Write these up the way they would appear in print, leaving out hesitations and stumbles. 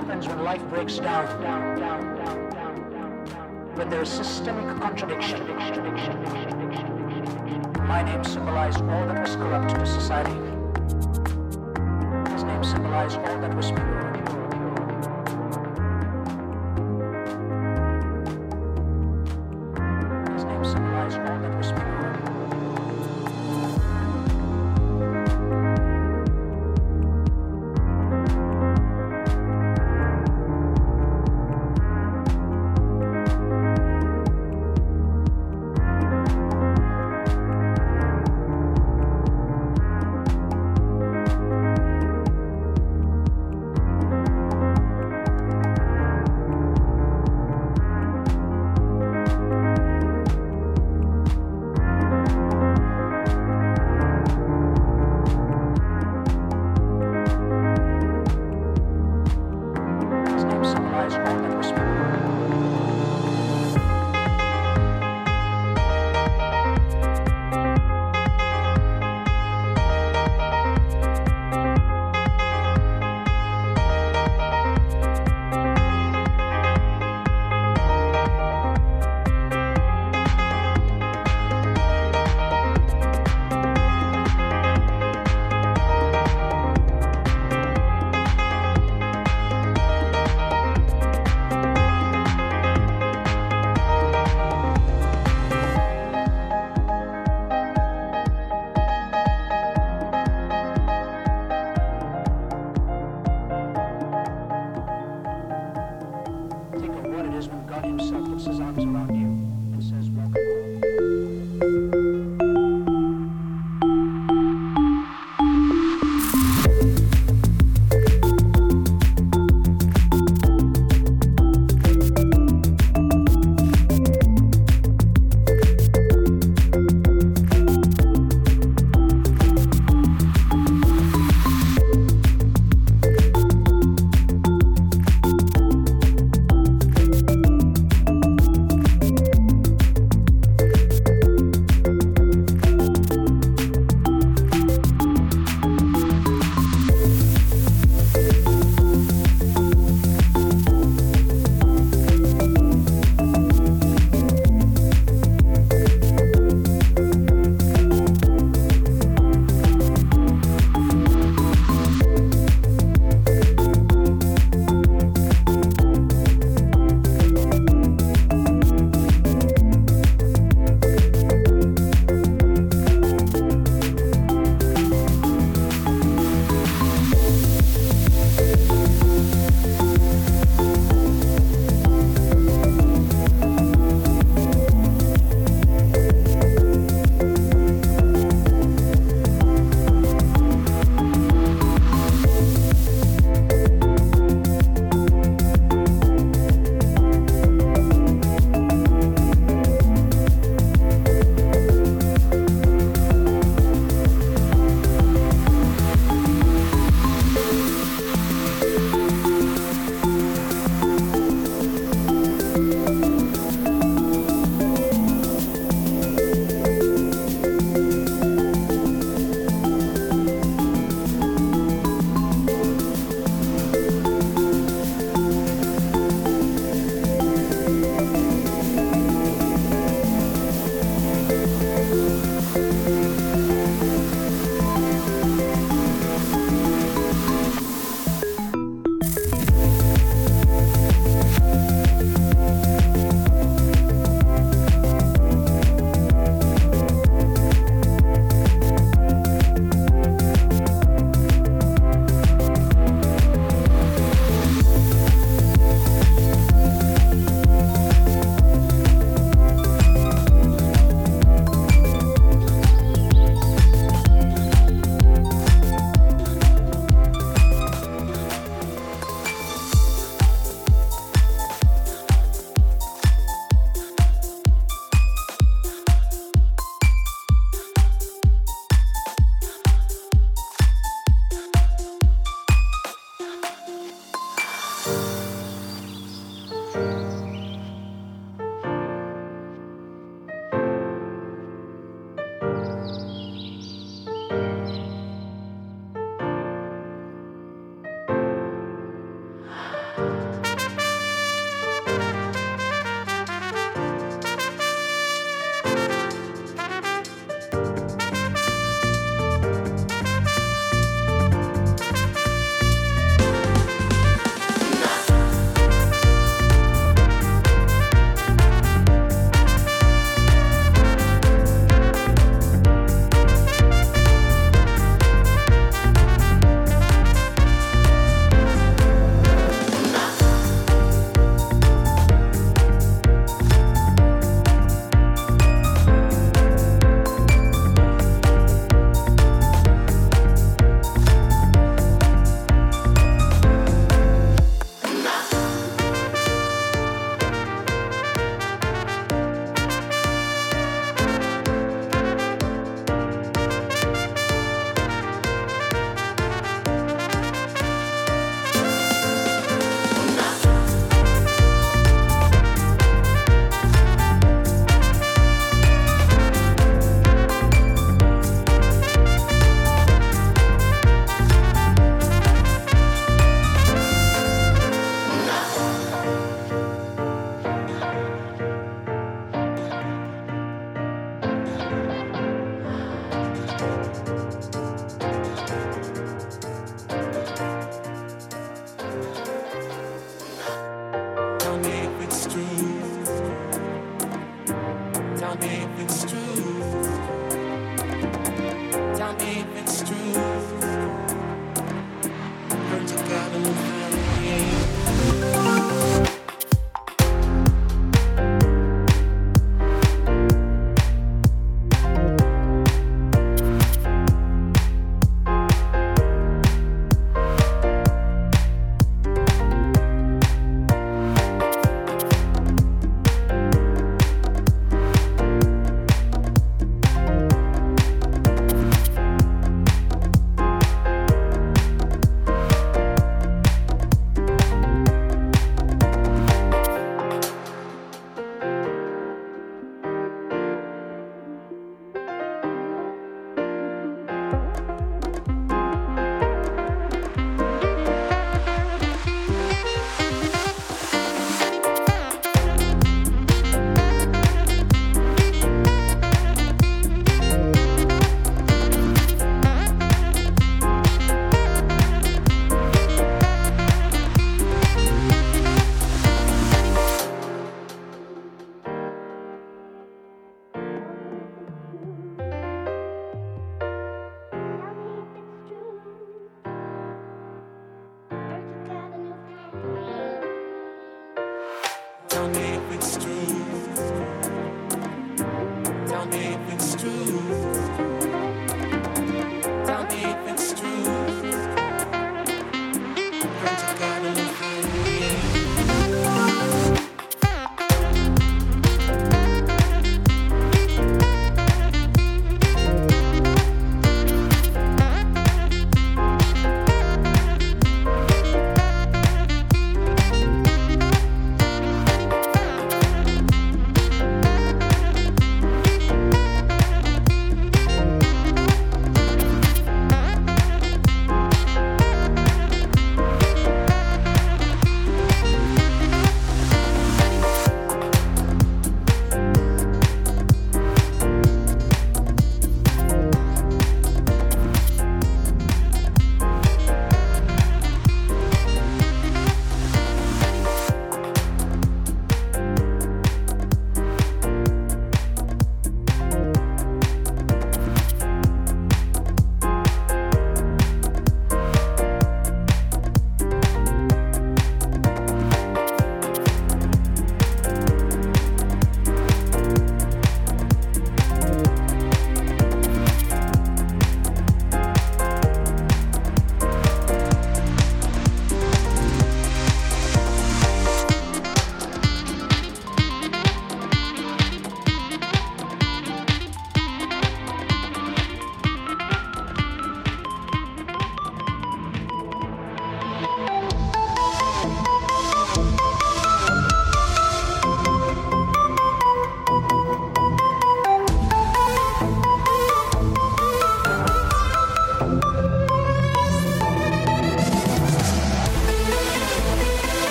happens when life breaks down, when there is systemic contradiction. My name symbolized all that was corrupt to society. His name symbolized all that was pure. His name symbolized all that was pure.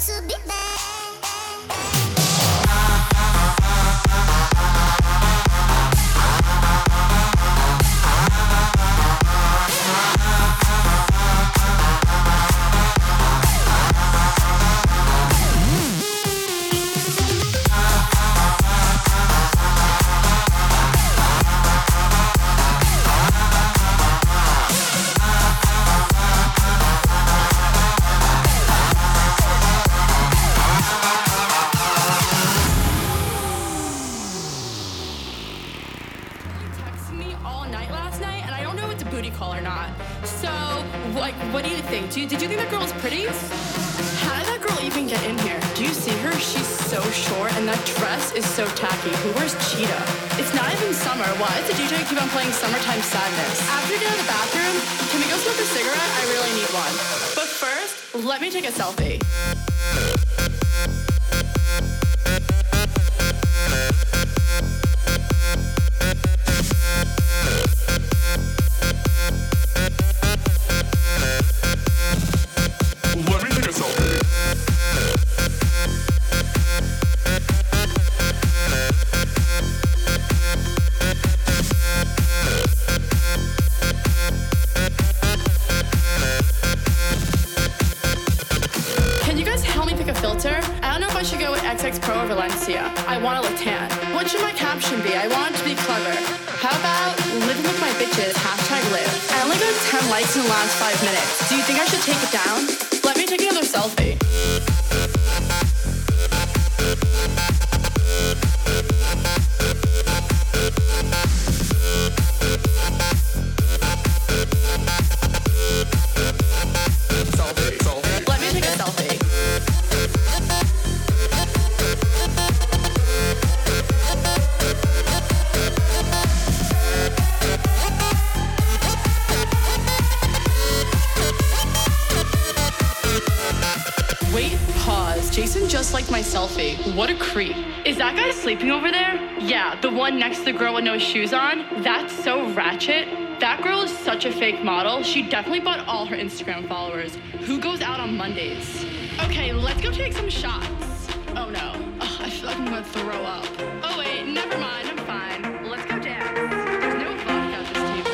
to be bad. Did you think that girl was pretty? How did that girl even get in here? Do you see her? She's so short and that dress is so tacky. Who wears cheetah? It's not even summer. Why does the DJ keep on playing Summertime Sadness? After you get out of the bathroom, can we go smoke a cigarette? I really need one. But first, let me take a selfie. Pro or Valencia. I want a Latan. What should my caption be? I want it to be clever. How about living with my bitches, #live. I only got 10 likes in the last 5 minutes. Do you think I should take it down? Let me take another selfie. Let me take a selfie. Wait, pause. Jason just liked my selfie. What a creep. Is that guy sleeping over there? Yeah, the one next to the girl with no shoes on? That's so ratchet. That girl is such a fake model. She definitely bought all her Instagram followers. Who goes out on Mondays? Okay, let's go take some shots. Oh no. Ugh, I feel like I'm gonna throw up. Oh wait, never mind. I'm fine. Let's go dance. There's no vodka at this table.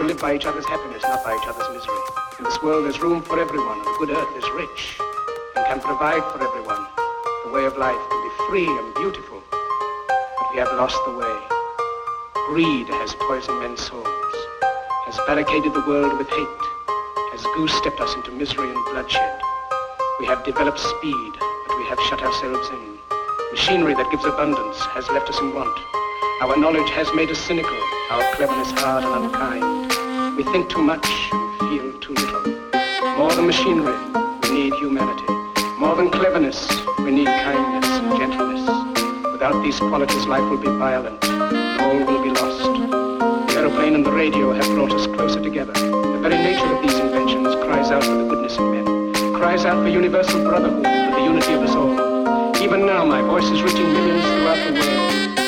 live by each other's happiness, not by each other's misery. In this world there's room for everyone, and the good earth is rich and can provide for everyone. The way of life can be free and beautiful, but we have lost the way. Greed has poisoned men's souls, has barricaded the world with hate, has goose-stepped us into misery and bloodshed. We have developed speed, but we have shut ourselves in. Machinery that gives abundance has left us in want. Our knowledge has made us cynical, our cleverness hard and unkind. We think too much and feel too little. More than machinery, we need humanity. More than cleverness, we need kindness and gentleness. Without these qualities, life will be violent, and all will be lost. The aeroplane and the radio have brought us closer together. The very nature of these inventions cries out for the goodness in men, cries out for universal brotherhood, for the unity of us all. Even now, my voice is reaching millions throughout the world.